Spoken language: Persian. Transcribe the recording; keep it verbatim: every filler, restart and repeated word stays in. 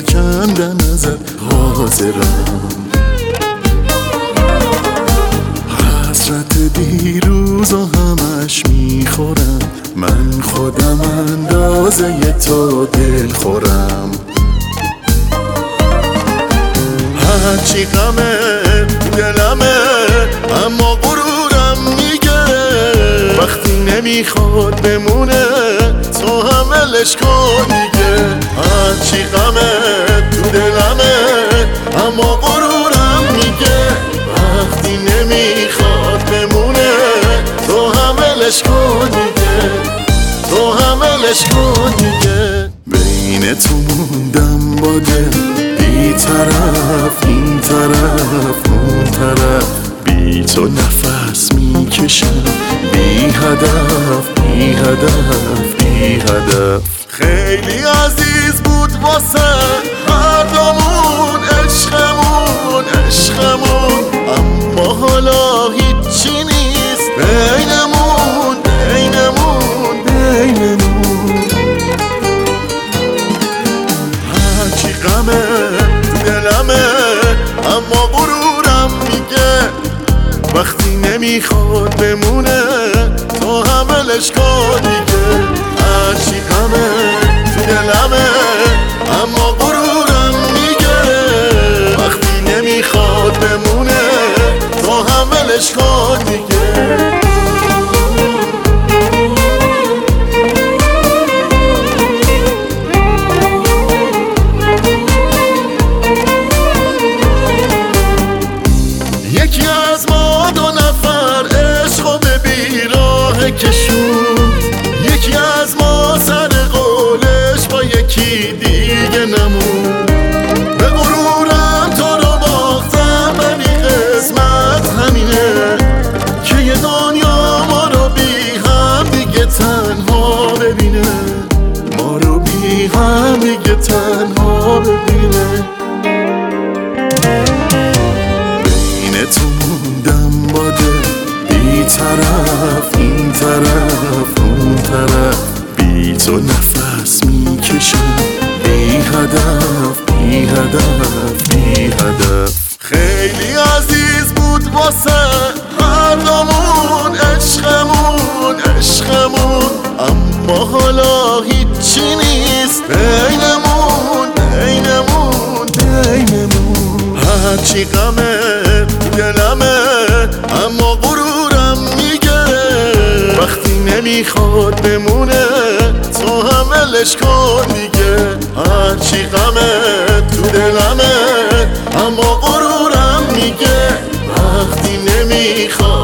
کندن ازت حاضرم. حسرت دیروز و همش میخورم، من خودم اندازه تو دل خورم. هرچی غمه دلمه اما غرورم میگه وقتی نمیخواد بمونه تو هم ولش کن دیگه. هرچی غمه تو دلمه اما غرورم میگه وقتی نمیخواد بمونه تو هم ولش کن دیگه، تو هم ولش کن دیگه. بین تو موندم با دل بی طرف این طرف اون طرف، بی تو نفس میکشم بی هدف بی هدف بی هدف. خیلی عزیز بود واسه هر دومون عشقمون عشقمون، اما حالا هیچی نیست بینمون بینمون بینمون. هرچی غمه دلمه اما غرورم میگه وقتی نمیخواد بمونه تو هم ولش کن دیگه. هرچی غمه تو دلمه اما غرورم میگه وقتی نمیخواد بمونه تو هم ولش کن دیگه. یکی از ما دو نفر عشقو به بیراه کشون، یکی از ما سر قولش با یکی دیگه نمون. به غرورم تو رو باختم ولی قسمت همینه که یه دنیا ما رو بی هم دیگه تنها ببینه، ما رو بی هم دیگه تنها ببینه. تو موندم با دل بی طرف این طرف اون طرف، بی تو نفس میکشم بی هدف بی هدف بی هدف. خیلی عزیز بود واسه هر دومون عشقمون عشقمون، اما حالا هیچی نیست بینمون بینمون بینمون. هرچی غمه دلمه اما غرورم میگه وقتی نمیخواد بمونه تو هم ولش کن دیگه. هرچی غمه تو دلمه اما غرورم میگه وقتی نمیخواد